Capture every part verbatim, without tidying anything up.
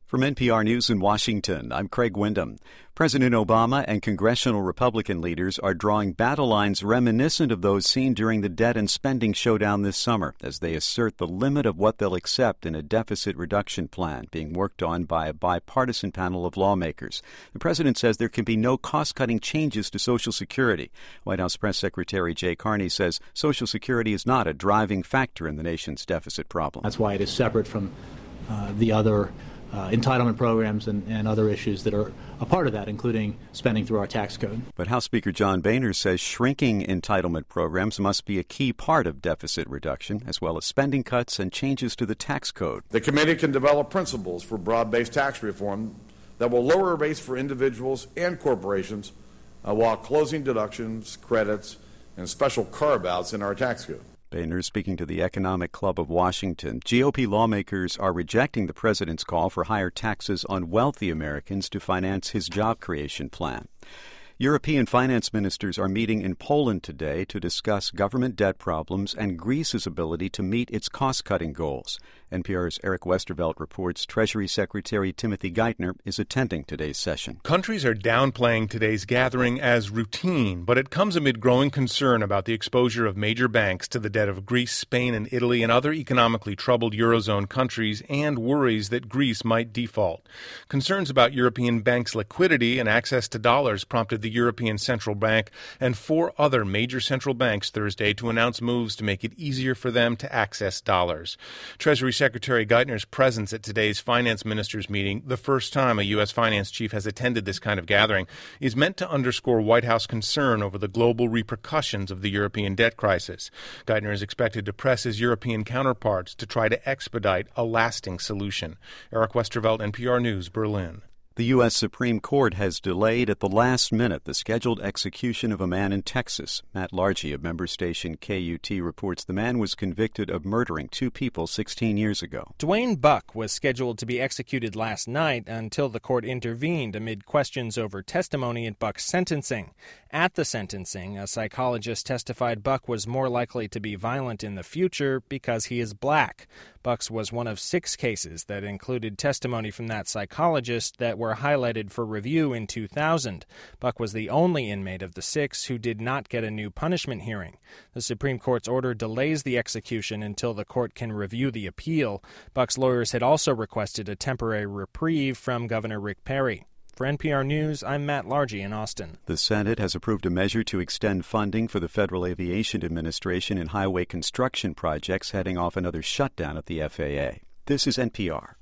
From N P R News in Washington, I'm Craig Windham. President Obama and congressional Republican leaders are drawing battle lines reminiscent of those seen during the debt and spending showdown this summer as they assert the limit of what they'll accept in a deficit reduction plan being worked on by a bipartisan panel of lawmakers. The president says there can be no cost-cutting changes to Social Security. White House Press Secretary Jay Carney says Social Security is not a driving factor in the nation's deficit problem. That's why it is separate from uh, the other Uh, entitlement programs and, and other issues that are a part of that, including spending through our tax code. But House Speaker John Boehner says shrinking entitlement programs must be a key part of deficit reduction, as well as spending cuts and changes to the tax code. The committee can develop principles for broad-based tax reform that will lower rates for individuals and corporations uh, while closing deductions, credits, and special carve-outs in our tax code. Boehner speaking to the Economic Club of Washington. G O P lawmakers are rejecting the president's call for higher taxes on wealthy Americans to finance his job creation plan. European finance ministers are meeting in Poland today to discuss government debt problems and Greece's ability to meet its cost-cutting goals. N P R's Eric Westervelt reports Treasury Secretary Timothy Geithner is attending today's session. Countries are downplaying today's gathering as routine, but it comes amid growing concern about the exposure of major banks to the debt of Greece, Spain, and Italy and other economically troubled Eurozone countries, and worries that Greece might default. Concerns about European banks' liquidity and access to dollars prompted the European Central Bank and four other major central banks Thursday to announce moves to make it easier for them to access dollars. Treasury Secretary Geithner's presence at today's finance ministers' meeting, the first time a U S finance chief has attended this kind of gathering, is meant to underscore White House concern over the global repercussions of the European debt crisis. Geithner is expected to press his European counterparts to try to expedite a lasting solution. Eric Westervelt, N P R News, Berlin. The U S Supreme Court has delayed at the last minute the scheduled execution of a man in Texas. Matt Largy of member station K U T reports the man was convicted of murdering two people sixteen years ago. Dwayne Buck was scheduled to be executed last night until the court intervened amid questions over testimony at Buck's sentencing. At the sentencing, a psychologist testified Buck was more likely to be violent in the future because he is black. Buck's was one of six cases that included testimony from that psychologist that were highlighted for review in two thousand. Buck was the only inmate of the six who did not get a new punishment hearing. The Supreme Court's order delays the execution until the court can review the appeal. Buck's lawyers had also requested a temporary reprieve from Governor Rick Perry. For N P R News, I'm Matt Largy in Austin. The Senate has approved a measure to extend funding for the Federal Aviation Administration in highway construction projects, heading off another shutdown at the F A A. This is N P R.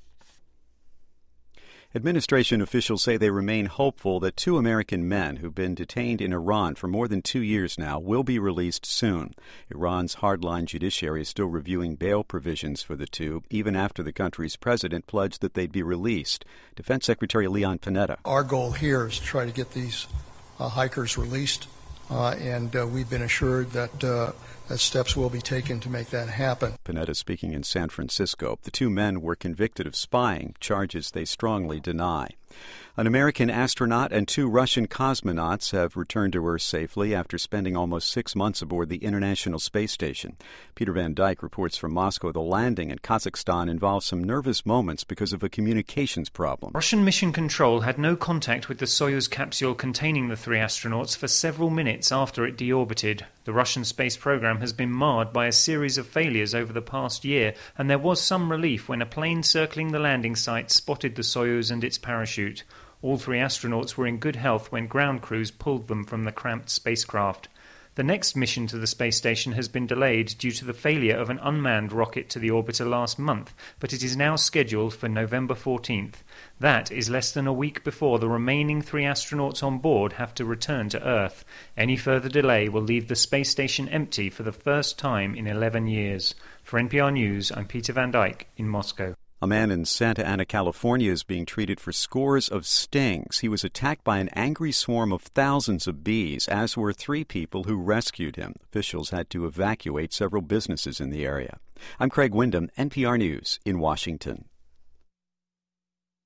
Administration officials say they remain hopeful that two American men who've been detained in Iran for more than two years now will be released soon. Iran's hardline judiciary is still reviewing bail provisions for the two, even after the country's president pledged that they'd be released. Defense Secretary Leon Panetta. Our goal here is to try to get these uh, hikers released, uh, and uh, we've been assured that uh, that steps will be taken to make that happen. Panetta speaking in San Francisco. The two men were convicted of spying, charges they strongly deny. An American astronaut and two Russian cosmonauts have returned to Earth safely after spending almost six months aboard the International Space Station. Peter Van Dyke reports from Moscow the landing in Kazakhstan involved some nervous moments because of a communications problem. Russian Mission Control had no contact with the Soyuz capsule containing the three astronauts for several minutes after it deorbited. The Russian space program has been marred by a series of failures over the past year, and there was some relief when a plane circling the landing site spotted the Soyuz and its parachute. All three astronauts were in good health when ground crews pulled them from the cramped spacecraft. The next mission to the space station has been delayed due to the failure of an unmanned rocket to the orbiter last month, but it is now scheduled for November fourteenth. That is less than a week before the remaining three astronauts on board have to return to Earth. Any further delay will leave the space station empty for the first time in eleven years. For N P R News, I'm Peter Van Dyke in Moscow. A man in Santa Ana, California is being treated for scores of stings. He was attacked by an angry swarm of thousands of bees, as were three people who rescued him. Officials had to evacuate several businesses in the area. I'm Craig Windham, N P R News in Washington.